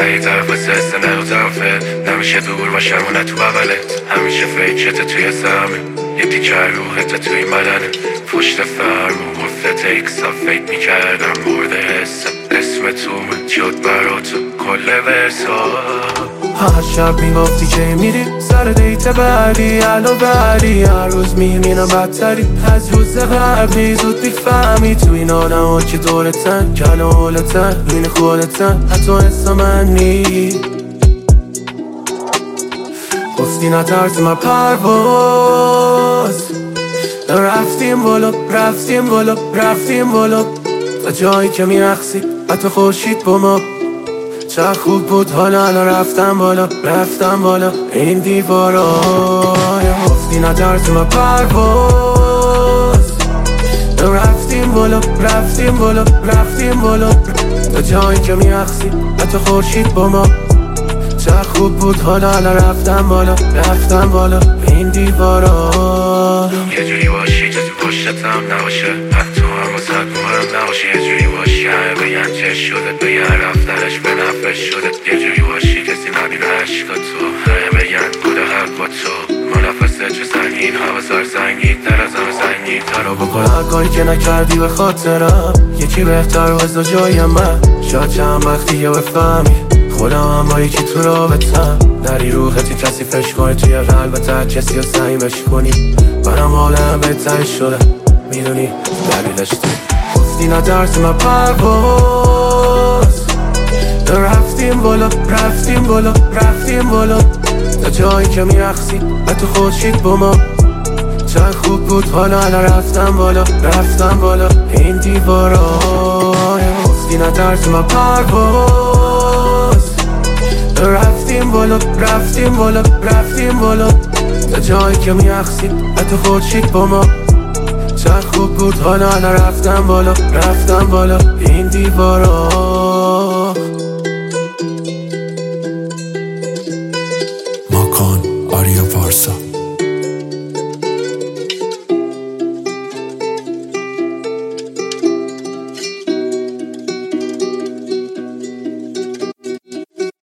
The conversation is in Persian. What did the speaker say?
یه طرف سست نه دو طرفه، نمیشه دور باشم و نه تو بغلت، همیشه فیکشت توی زمین، یه تیکه روحت توی بدنت، پشت فرم و غفلت اکسا فکر میکردم مورد حسم، اسم تومه شد برا تو کل ورسا. هر شب میگفتی که میری سر دیت بعدی، الو بعدی هر روز میبینم بدتری از روز قبلی، زود میفهمی تو این آدم ها که دورتن کل و حالتن بین خودتن، حتی حسا من نی گفتی نترسی من پرواز، رفتیم بالا رفتیم بالا رفتیم بالا تا جایی که میرخصی حتی خورشید با ما، چه خوب بود حالا الان رفتم بالا رفتم بالا این دیوارا، گفتی نترسی من پرواز، رفتیم بالا رفتیم بالا رفتیم بالا تا جایی که میرخصی حتی خورشید با ما، چه خوب بود حالا الان رفتم بالا رفتم بالا این دیوارا. یه جوری باشی که تو پشتتم نباشه، حتی هم واسه مهم نباشه، یه جوری باشی همه بگن چه شده، به یه رفتنش به نفع شده، یه جوری باشی کسی نبینه عشقا تو، همه بگن بوده حق با تو، منافسه چه سنگین حواسار سنگین تر از همه سنگین تر رو بکن، هر کاری که نکردی به خاطرم یکی بهتر وزا جای من، شاید چند وقتی یه بفهمی خودم هم با یکی تو رابطم، نری روحتی کسی فش کنی توی قلبت، هر کسی رو سعیمش کنی برام حالم بهتر شده، میدونی دلیلش تو گفتی نترسی من پرواز، رفتیم بالا رفتیم بالا رفتیم بالا تا جایی که میرخصی حتی خورشید با ما، چه خوب بود حالا الان رفتم بالا رفتم بالا این دیوارا، گفتی نترسی من پرواز، رفتیم بالا رفتیم بالا رفتیم بالا تا جایی که میرخصی حتی خورشید با ما، چه خوب بود حالا الان رفتم بالا رفتم بالا این دیوارا. ماکان آریا پارسا.